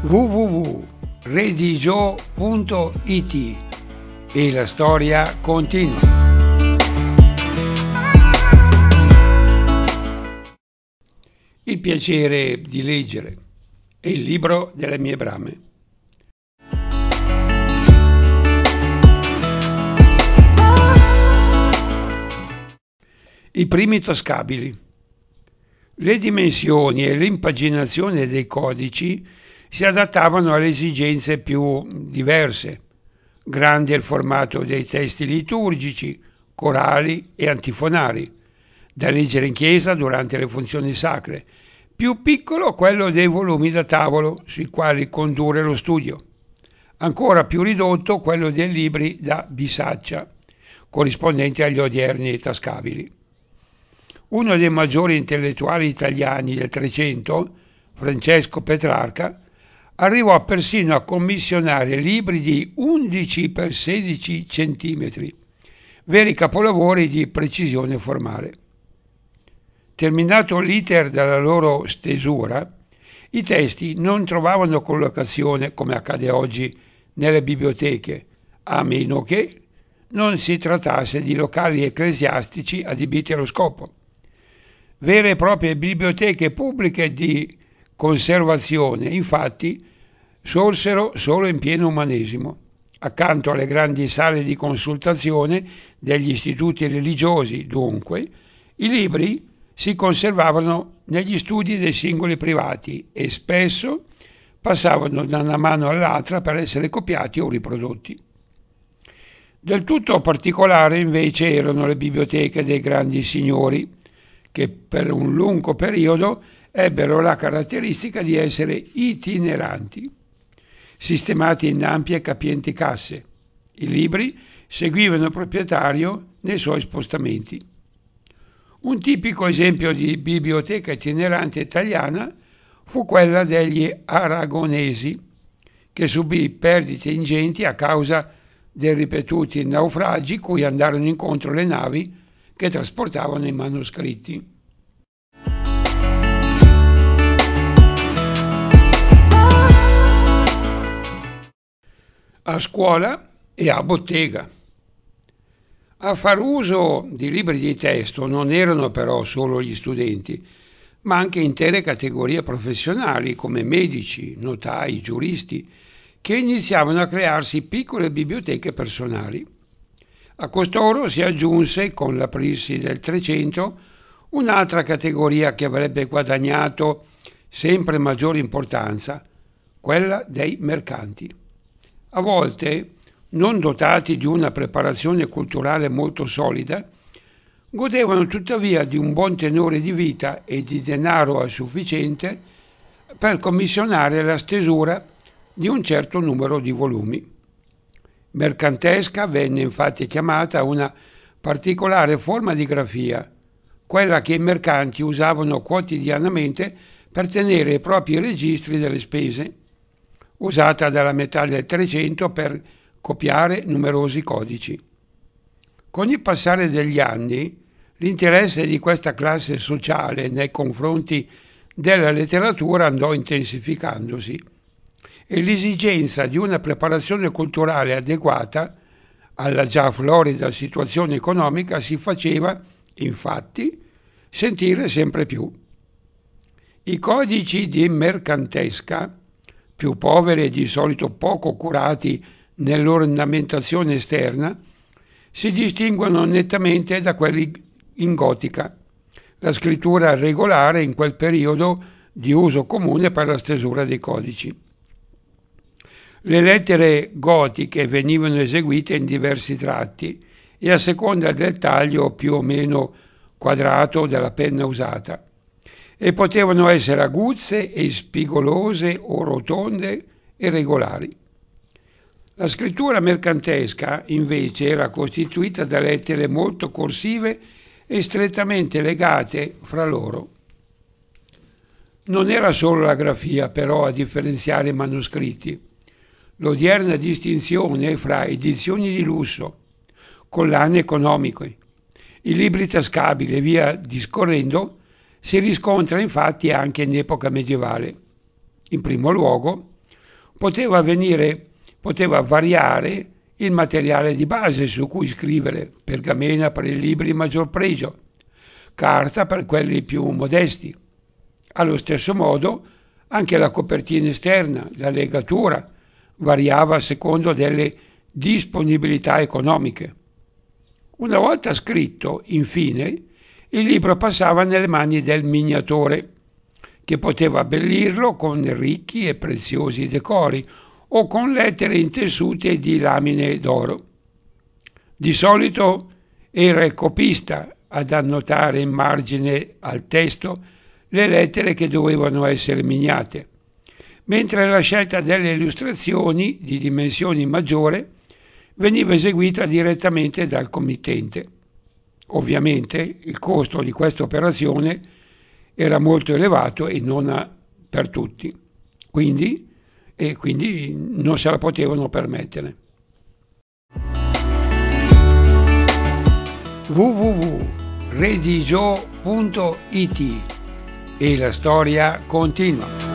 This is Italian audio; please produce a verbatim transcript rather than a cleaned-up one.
w w w punto redigio punto i t e la storia continua. Il piacere di leggere è il libro delle mie brame. I primi tascabili. Le dimensioni e l'impaginazione dei codici si adattavano alle esigenze più diverse. Grande il formato dei testi liturgici, corali e antifonali, da leggere in chiesa durante le funzioni sacre, più piccolo quello dei volumi da tavolo sui quali condurre lo studio, ancora più ridotto quello dei libri da bisaccia, corrispondenti agli odierni tascabili. Uno dei maggiori intellettuali italiani del Trecento, Francesco Petrarca, arrivò persino a commissionare libri di undici per sedici centimetri, veri capolavori di precisione formale. Terminato l'iter della loro stesura, i testi non trovavano collocazione, come accade oggi, nelle biblioteche, a meno che non si trattasse di locali ecclesiastici adibiti allo scopo. Vere e proprie biblioteche pubbliche di conservazione, infatti, sorsero solo in pieno umanesimo, accanto alle grandi sale di consultazione degli istituti religiosi. Dunque, i libri si conservavano negli studi dei singoli privati e spesso passavano da una mano all'altra per essere copiati o riprodotti. Del tutto particolare invece erano le biblioteche dei grandi signori, che per un lungo periodo ebbero la caratteristica di essere itineranti, sistemati in ampie e capienti casse. I libri seguivano il proprietario nei suoi spostamenti. Un tipico esempio di biblioteca itinerante italiana fu quella degli Aragonesi, che subì perdite ingenti a causa dei ripetuti naufragi cui andarono incontro le navi che trasportavano i manoscritti. A scuola e a bottega. A far uso di libri di testo non erano però solo gli studenti, ma anche intere categorie professionali come medici, notai, giuristi, che iniziavano a crearsi piccole biblioteche personali. A costoro si aggiunse, con l'aprirsi del Trecento, un'altra categoria che avrebbe guadagnato sempre maggiore importanza, quella dei mercanti. A volte, non dotati di una preparazione culturale molto solida, godevano tuttavia di un buon tenore di vita e di denaro a sufficiente per commissionare la stesura di un certo numero di volumi. Mercantesca venne infatti chiamata una particolare forma di grafia, quella che i mercanti usavano quotidianamente per tenere i propri registri delle spese, usata dalla metà del Trecento per copiare numerosi codici. Con il passare degli anni, l'interesse di questa classe sociale nei confronti della letteratura andò intensificandosi e l'esigenza di una preparazione culturale adeguata alla già florida situazione economica si faceva, infatti, sentire sempre più. I codici di mercantesca, più poveri e di solito poco curati nell'ornamentazione esterna, si distinguono nettamente da quelli in gotica, la scrittura regolare in quel periodo di uso comune per la stesura dei codici. Le lettere gotiche venivano eseguite in diversi tratti e a seconda del taglio più o meno quadrato della penna usata, e potevano essere aguzze e spigolose o rotonde e regolari. La scrittura mercantesca invece era costituita da lettere molto corsive e strettamente legate fra loro. Non era solo la grafia però a differenziare i manoscritti. L'odierna distinzione fra edizioni di lusso, collane economiche, i libri tascabili e via discorrendo si riscontra infatti anche in epoca medievale. In primo luogo, poteva venire, poteva variare il materiale di base su cui scrivere, pergamena per i libri di maggior pregio, carta per quelli più modesti. Allo stesso modo anche la copertina esterna, la legatura, variava a secondo delle disponibilità economiche. Una volta scritto, infine, il libro passava nelle mani del miniatore, che poteva abbellirlo con ricchi e preziosi decori o con lettere intessute di lamine d'oro. Di solito era il copista ad annotare in margine al testo le lettere che dovevano essere miniate, mentre la scelta delle illustrazioni di dimensioni maggiore veniva eseguita direttamente dal committente. Ovviamente il costo di questa operazione era molto elevato e non per tutti, quindi, e quindi non se la potevano permettere. w w w punto redigio punto it e la storia continua.